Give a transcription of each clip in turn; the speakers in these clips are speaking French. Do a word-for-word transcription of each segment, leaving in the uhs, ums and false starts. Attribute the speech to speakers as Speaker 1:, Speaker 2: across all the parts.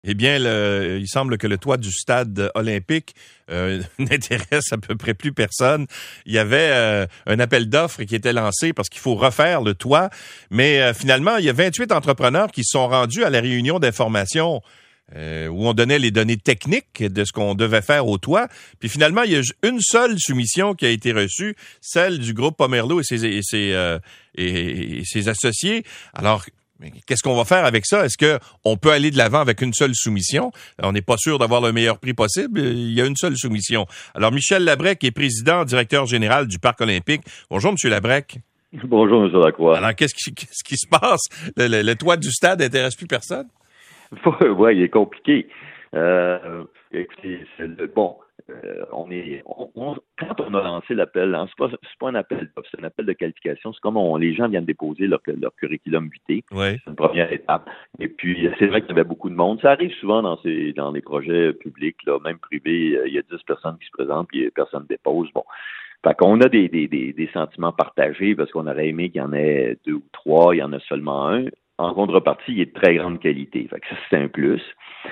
Speaker 1: Eh bien, le, il semble que le toit du stade olympique euh, n'intéresse à peu près plus personne. Il y avait euh, un appel d'offres qui était lancé parce qu'il faut refaire le toit, mais euh, finalement, il y a vingt-huit entrepreneurs qui se sont rendus à la réunion d'information euh, où on donnait les données techniques de ce qu'on devait faire au toit. Puis finalement, il y a une seule soumission qui a été reçue, celle du groupe Pomerleau et ses, et ses, euh, et, et ses associés. Alors, mais qu'est-ce qu'on va faire avec ça? Est-ce qu'on peut aller de l'avant avec une seule soumission? On n'est pas sûr d'avoir le meilleur prix possible. Il y a une seule soumission. Alors, Michel Labrec est président, directeur général du Parc olympique. Bonjour, M. Labrec.
Speaker 2: Bonjour, M. Lacroix.
Speaker 1: Alors, qu'est-ce qui, qu'est-ce qui se passe? Le, le, le toit du stade n'intéresse plus personne?
Speaker 2: Oui, il est compliqué. Euh, écoutez, c'est le, bon, euh, on est, on, on, quand on a lancé l'appel, hein, c'est pas, c'est pas un appel d'offres, c'est un appel de qualification. C'est comme on, les gens viennent déposer leur, leur curriculum vitae.
Speaker 1: Oui.
Speaker 2: C'est une première étape. Et puis, c'est vrai qu'il y avait beaucoup de monde. Ça arrive souvent dans ces, dans les projets publics, là, même privés. Il y a dix personnes qui se présentent, puis personne ne dépose. Bon. Fait qu'on a des, des, des, des sentiments partagés parce qu'on aurait aimé qu'il y en ait deux ou trois, il y en a seulement un. En contrepartie, il est de très grande qualité. Fait que ça, c'est un plus.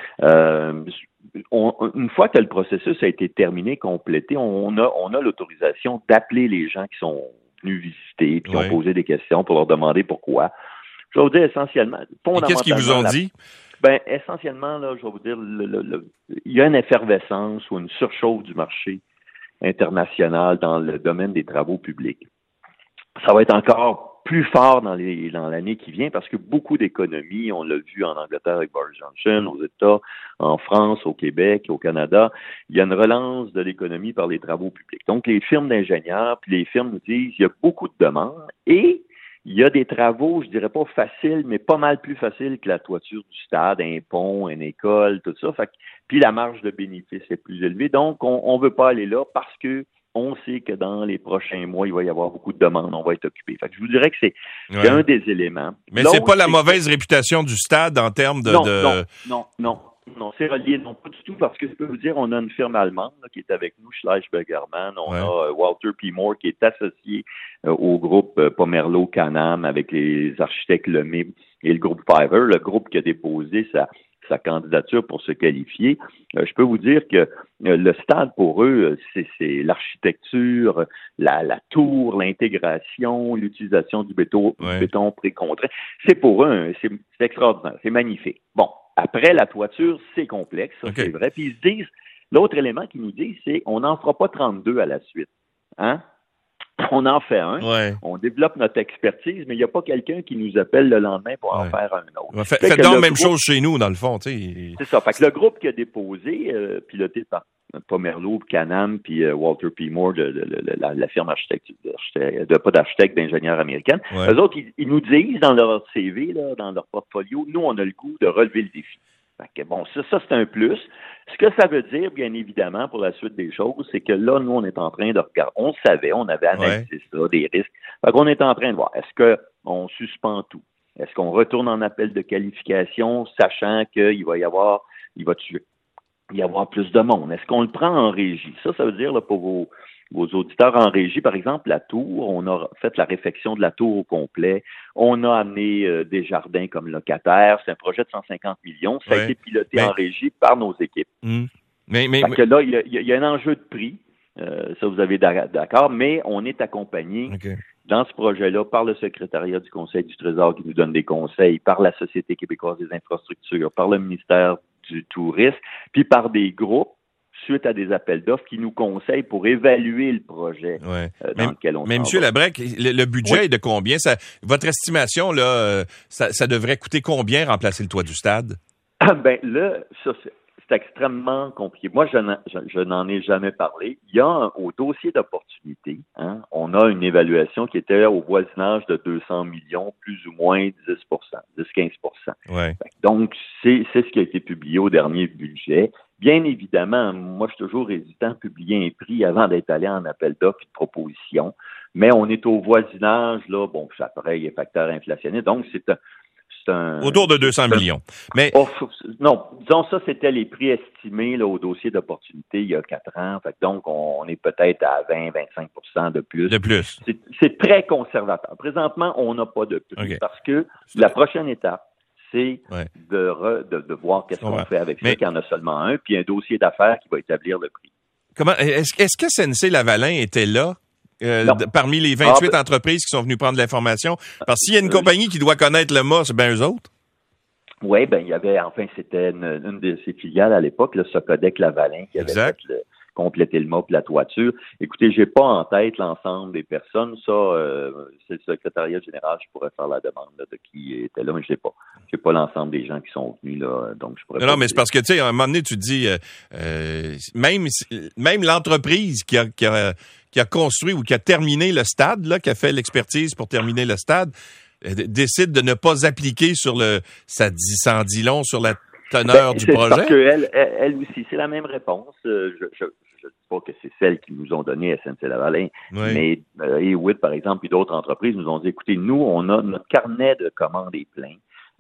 Speaker 2: Euh, on, une fois que le processus a été terminé, complété, on a, on a l'autorisation d'appeler les gens qui sont venus visiter, puis qui oui. ont posé des questions pour leur demander pourquoi. Je vais vous dire essentiellement, fondamentalement...
Speaker 1: Et qu'est-ce qu'ils vous ont
Speaker 2: la,
Speaker 1: dit?
Speaker 2: Ben, essentiellement, là, je vais vous dire, le, le, le, il y a une effervescence ou une surchauffe du marché international dans le domaine des travaux publics. Ça va être encore plus fort dans, les, dans l'année qui vient parce que beaucoup d'économies, on l'a vu en Angleterre avec Boris Johnson, aux États, en France, au Québec, au Canada, il y a une relance de l'économie par les travaux publics. Donc, les firmes d'ingénieurs, puis les firmes nous disent il y a beaucoup de demandes et il y a des travaux, je dirais pas faciles, mais pas mal plus faciles que la toiture du stade, un pont, une école, tout ça. Fait que, puis la marge de bénéfice est plus élevée. Donc, on ne veut pas aller là parce que on sait que dans les prochains mois, il va y avoir beaucoup de demandes, on va être occupé. Fait que je vous dirais que c'est, ouais. c'est un des éléments.
Speaker 1: Mais
Speaker 2: L'autre,
Speaker 1: c'est pas la
Speaker 2: c'est
Speaker 1: mauvaise
Speaker 2: que...
Speaker 1: réputation du stade en termes de...
Speaker 2: Non,
Speaker 1: de...
Speaker 2: non, non, non. Non, c'est relié, non, pas du tout, parce que je peux vous dire, on a une firme allemande là, qui est avec nous, Schleichbergermann. On ouais. a euh, Walter P. Moore qui est associé euh, au groupe euh, Pomerleau Canam avec les architectes Lemay et le groupe Fiverr, le groupe qui a déposé sa, sa candidature pour se qualifier. Euh, je peux vous dire que euh, le stade, pour eux, c'est, c'est l'architecture, la, la tour, l'intégration, l'utilisation du béton, ouais. du béton précontraint. C'est pour eux, c'est, c'est extraordinaire, c'est magnifique. Bon. Après, la toiture, c'est complexe, ça, okay. c'est vrai. Puis ils se disent, l'autre élément qu'ils nous disent, c'est on n'en fera pas trente-deux à la suite. Hein? On en fait un,
Speaker 1: ouais.
Speaker 2: on développe notre expertise, mais il n'y a pas quelqu'un qui nous appelle le lendemain pour ouais. en faire un autre.
Speaker 1: Ouais, fait, faites donc la même groupe, chose chez nous, dans le fond. Tu sais.
Speaker 2: C'est ça. Fait que le groupe qui a déposé, euh, piloté par Pomerleau, Canam, puis euh, Walter P. Moore, de, de, de, de la, la firme architecte, de, pas d'architecte, d'ingénieur américaine, ouais. eux autres, ils, ils nous disent dans leur C V, là, dans leur portfolio, nous, on a le goût de relever le défi. Fait que, bon, ça, ça, c'est un plus. Ce que ça veut dire, bien évidemment, pour la suite des choses, c'est que là, nous, on est en train de regarder. On savait, on avait analysé ouais. ça, des risques. Fait qu'on est en train de voir, est-ce qu'on suspend tout? Est-ce qu'on retourne en appel de qualification, sachant qu'il va y avoir, il va tuer. y avoir plus de monde. Est-ce qu'on le prend en régie? Ça, ça veut dire, là, pour vos, vos auditeurs en régie, par exemple, la tour, on a fait la réfection de la tour au complet. On a amené euh, des jardins comme locataires. C'est un projet de cent cinquante millions. Ça ouais. a été piloté mais... en régie par nos équipes.
Speaker 1: Mmh. Mais, mais,
Speaker 2: Parce que là, il y a, il y a un enjeu de prix. Euh, ça, vous avez d'accord, mais on est accompagné okay. dans ce projet-là par le secrétariat du Conseil du Trésor qui nous donne des conseils, par la Société québécoise des infrastructures, par le ministère du Tourisme, puis par des groupes suite à des appels d'offres qui nous conseillent pour évaluer le projet
Speaker 1: ouais.
Speaker 2: euh, dans
Speaker 1: mais,
Speaker 2: lequel on
Speaker 1: Mais M. Labrec, le, le budget oui. est de combien? Ça, votre estimation, là, ça, ça devrait coûter combien remplacer le toit du stade?
Speaker 2: Ah, ben là, ça, c'est, c'est extrêmement compliqué. Moi, je, n'en, je, je n'en ai jamais parlé. Il y a un, au dossier d'opportunité, hein, on a une évaluation qui était au voisinage de deux cents millions, plus ou moins dix pour cent, dix à quinze pour cent.
Speaker 1: Ouais.
Speaker 2: Donc, c'est, c'est ce qui a été publié au dernier budget. Bien évidemment, moi, je suis toujours hésitant à publier un prix avant d'être allé en appel d'offres et de proposition, mais on est au voisinage, là, bon, ça pareil, les facteurs inflationnés, donc c'est un, c'est un...
Speaker 1: Autour de deux cents millions. Mais...
Speaker 2: Oh, non, disons ça, c'était les prix estimés là, au dossier d'opportunité il y a quatre ans, fait que donc on, on est peut-être à vingt à vingt-cinq pour cent de plus.
Speaker 1: De plus.
Speaker 2: C'est, c'est très conservateur. Présentement, on n'a pas de prix okay. parce que la prochaine étape, c'est
Speaker 1: ouais.
Speaker 2: de, re, de, de voir qu'est-ce qu'on
Speaker 1: ouais.
Speaker 2: fait avec
Speaker 1: Mais...
Speaker 2: ça, qu'il y en a seulement un, puis un dossier d'affaires qui va établir le prix.
Speaker 1: Comment est-ce, est-ce que S N C-Lavalin était là? Euh, d- parmi les vingt-huit ah, ben, entreprises qui sont venues prendre l'information? Parce que s'il y a une euh, compagnie qui doit connaître le mât, c'est bien eux autres?
Speaker 2: Oui, ben il y avait, enfin, c'était une, une de ses filiales à l'époque, le Socodec-Lavalin, qui avait fait le, complété le mât et la toiture. Écoutez, j'ai pas en tête l'ensemble des personnes. Ça, euh, c'est le secrétariat général, je pourrais faire la demande là, de qui était là, mais je l'ai pas. J'ai pas l'ensemble des gens qui sont venus là, donc je pourrais
Speaker 1: non,
Speaker 2: pas.
Speaker 1: Non, mais c'est parce que, tu sais, à un moment donné, tu te dis, euh, euh, même, même l'entreprise qui a, qui a qui a construit ou qui a terminé le stade, là, qui a fait l'expertise pour terminer le stade, euh, décide de ne pas appliquer sur le, ça dit, ça en dit long sur la teneur
Speaker 2: ben,
Speaker 1: du
Speaker 2: c'est
Speaker 1: projet.
Speaker 2: Parce qu'elle, elle, elle aussi, c'est la même réponse. Euh, je, je, je dis pas que c'est celle qui nous ont donné S N C-Lavalin, oui. mais euh, Hewitt, par exemple, et d'autres entreprises nous ont dit, écoutez, nous, on a notre carnet de commandes est plein.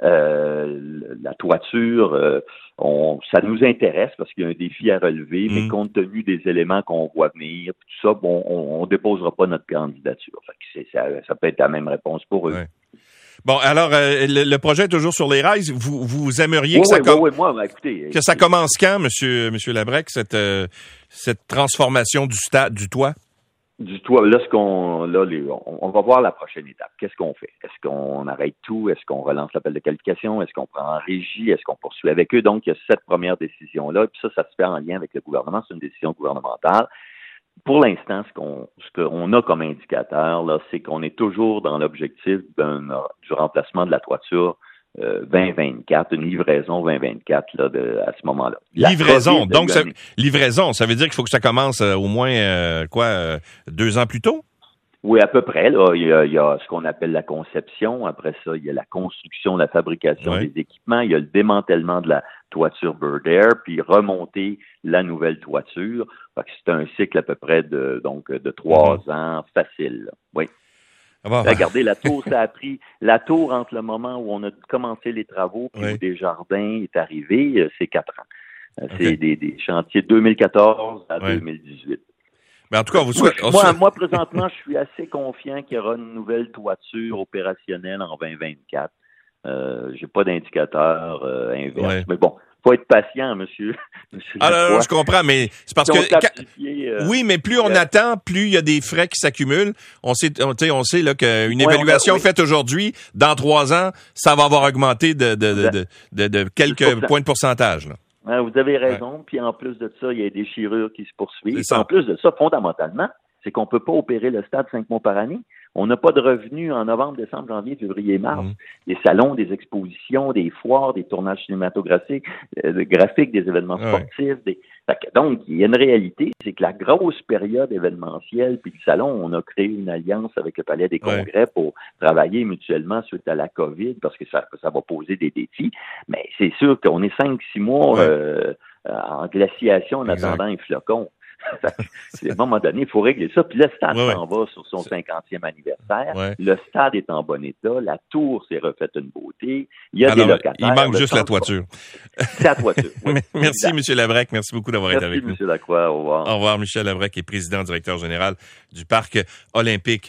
Speaker 2: Euh, la toiture, euh, on, ça nous intéresse parce qu'il y a un défi à relever, mmh. mais compte tenu des éléments qu'on voit venir, tout ça, bon, on ne déposera pas notre candidature. Fait que c'est, ça, ça peut être la même réponse pour eux.
Speaker 1: Ouais. Bon, alors, euh, le, le projet est toujours sur les rails. Vous, vous aimeriez
Speaker 2: oui,
Speaker 1: que, ça
Speaker 2: oui,
Speaker 1: com-
Speaker 2: oui, moi, ben, écoutez,
Speaker 1: que ça commence quand, monsieur, monsieur Labrec, cette, euh, cette transformation du stade, du toit?
Speaker 2: Du toit, là, ce qu'on, là, les, on, on va voir la prochaine étape. Qu'est-ce qu'on fait? Est-ce qu'on arrête tout? Est-ce qu'on relance l'appel de qualification? Est-ce qu'on prend en régie? Est-ce qu'on poursuit avec eux? Donc, il y a cette première décision-là. Puis ça, ça se fait en lien avec le gouvernement. C'est une décision gouvernementale. Pour l'instant, ce qu'on, ce qu'on a comme indicateur, là, c'est qu'on est toujours dans l'objectif d'un, du remplacement de la toiture Euh, vingt vingt-quatre, une livraison vingt vingt-quatre là, de, à ce moment-là. La
Speaker 1: livraison,
Speaker 2: COVID,
Speaker 1: donc ça, livraison, ça veut dire qu'il faut que ça commence euh, au moins euh, quoi, euh, deux ans plus tôt?
Speaker 2: Oui, à peu près. Là, il y a, il y a ce qu'on appelle la conception. Après ça, il y a la construction, la fabrication oui. des équipements. Il y a le démantèlement de la toiture Bird Air, puis remonter la nouvelle toiture. Fait que c'est un cycle à peu près de donc de trois mmh. ans facile. Là. Oui. Ah bon, regardez, la tour, ça a pris, la tour entre le moment où on a commencé les travaux et oui. où Desjardins est arrivé, c'est quatre ans. C'est okay. des, des chantiers de deux mille quatorze à oui. deux mille dix-huit.
Speaker 1: Mais en tout cas, vous
Speaker 2: moi,
Speaker 1: souhaitez...
Speaker 2: moi, moi, présentement, je suis assez confiant qu'il y aura une nouvelle toiture opérationnelle en vingt vingt-quatre. Euh, j'ai pas d'indicateur euh, inverse, oui. mais bon. Faut être patient, monsieur. monsieur
Speaker 1: ah non, non, je comprends, mais c'est parce que
Speaker 2: euh,
Speaker 1: oui, mais plus on euh, attend, plus il y a des frais qui s'accumulent. On sait, on, on sait là qu'une ouais, évaluation a, oui. faite aujourd'hui, dans trois ans, ça va avoir augmenté de de de, de, de, de quelques points de pourcentage. Là.
Speaker 2: Ouais, vous avez raison. Ouais. Puis en plus de ça, il y a des chirurgies qui se poursuivent. En plus de ça, fondamentalement, c'est qu'on peut pas opérer le stade cinq mois par année. On n'a pas de revenus en novembre, décembre, janvier, février, mars. Mmh. Des salons, des expositions, des foires, des tournages cinématographiques, euh, graphiques, des événements sportifs. Ouais. Des... Donc, il y a une réalité, c'est que la grosse période événementielle, puis le salon, on a créé une alliance avec le Palais des Congrès ouais. pour travailler mutuellement suite à la COVID, parce que ça, ça va poser des défis. Mais c'est sûr qu'on est cinq, six mois ouais. euh, en glaciation en exact. Attendant un flocon. À un moment donné, il faut régler ça. Puis le stade ouais, s'en ouais. va sur son cinquantième anniversaire. Ouais. Le stade est en bon état. La tour s'est refaite une beauté. Il y a Alors, des locataires.
Speaker 1: Il manque juste la toiture.
Speaker 2: C'est la toiture. Oui.
Speaker 1: Merci, M. Labrec. Merci beaucoup d'avoir
Speaker 2: Merci,
Speaker 1: été avec
Speaker 2: M.
Speaker 1: nous.
Speaker 2: Lacroix. Au revoir.
Speaker 1: Au revoir, Michel Labrec, qui est président directeur général du Parc olympique